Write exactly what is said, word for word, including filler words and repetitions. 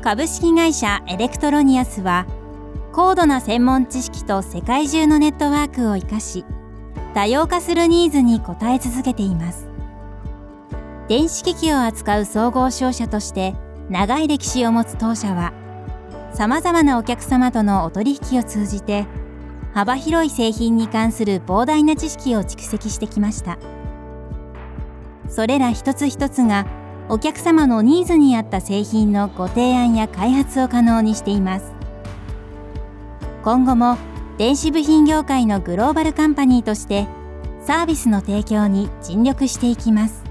株式会社エレクトロニアスは、高度な専門知識と世界中のネットワークを生かし、多様化するニーズに応え続けています。電子機器を扱う総合商社として長い歴史を持つ当社は、さまざまなお客様とのお取引を通じて、幅広い製品に関する膨大な知識を蓄積してきました。それら一つ一つが、お客様のニーズに合った製品のご提案や開発を可能にしています。今後も電子部品業界のグローバルカンパニーとしてサービスの提供に尽力していきます。